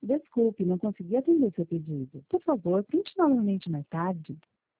Desculpe, não consegui atender seu pedido. Por favor, tente novamente mais tarde.